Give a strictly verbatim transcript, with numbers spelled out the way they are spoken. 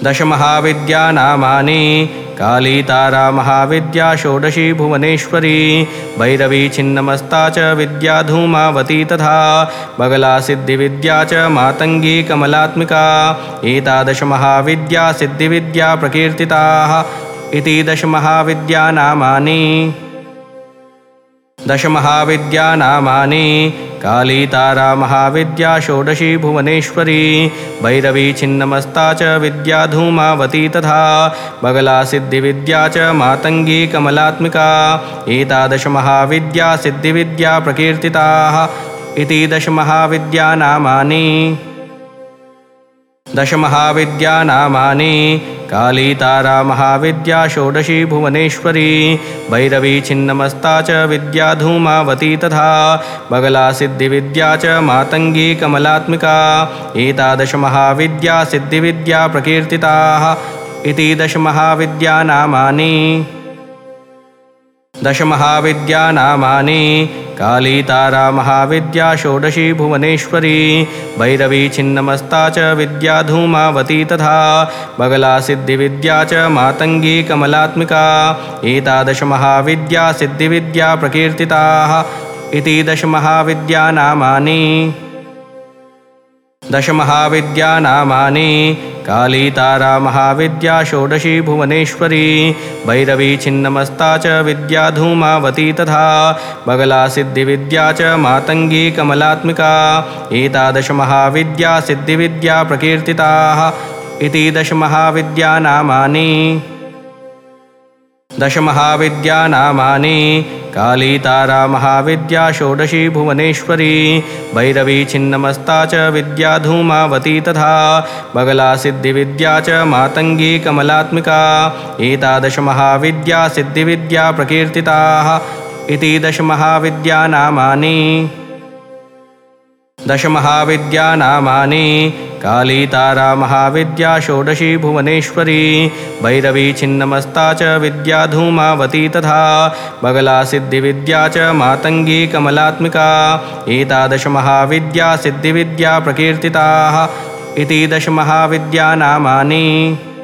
दशमहाविद्यानामानि काली तारा महाविद्या षोडशी भुवनेश्वरी भैरवी छिन्नमस्ता च विद्या धूमावती तथा बगला सिद्धिविद्या च मातंगी कमलात्मिका एतादश महाविद्या सिद्धिविद्या प्रकीर्तिताः इति दशमहाविद्यानामानि। दशमहाविद्यानामानि काली तारा महाविद्या षोडशी भुवनेश्वरी भैरवी छिन्नमस्ता च विद्या धूमावती तथा बगला सिद्धिविद्या च मातंगी कमलात्मिका एतादश महाविद्या सिद्धिविद्या प्रकीर्तिताः इति दशमहाविद्यानामानि। दशमहाविद्यानामानि काली तारा महाविद्या षोडशी भुवनेश्वरी भैरवी छिन्नमस्ता च विद्या धूमावती तथा बगला सिद्धिविद्या च मातंगी कमलात्मिका एतादश महाविद्या सिद्धिविद्या प्रकीर्तिताः इति दशमहाविद्यानामानि। दशमहाविद्यानामानि काली तारा महाविद्या षोडशी भुवनेश्वरी भैरवी छिन्नमस्ता च विद्या धूमावती तथा बगला सिद्धिविद्या च मातंगी कमलात्मिका एतादश महाविद्या सिद्धिविद्या प्रकीर्तिताः इति दशमहाविद्यानामानि। दशमहाविद्यानामानि काली तारा महाविद्या षोडशी भुवनेश्वरी भैरवी छिन्नमस्ता च विद्या धूमावती तथा बगला सिद्धिविद्या च मातंगी कमलात्मिका एतादश महाविद्या सिद्धिविद्या प्रकीर्तिताः इति दशमहाविद्यानामानि। दशमहाविद्यानामानि काली तारा महाविद्या षोडशी भुवनेश्वरी भैरवी छिन्नमस्ता च विद्या धूमावती तथा बगला सिद्धिविद्या च मातंगी कमलात्मिका एतादश महाविद्या सिद्धिविद्या प्रकीर्तिताः इति दशमहाविद्यानामानि। दशमहाविद्यानामानि काली तारा महाविद्या षोडशी भुवनेश्वरी भैरवी छिन्नमस्ता च विद्या धूमावती तथा बगला सिद्धिविद्या च मातंगी कमलात्मिका एतादश महाविद्या सिद्धिविद्या प्रकीर्तिताः इति दशमहाविद्यानामानि।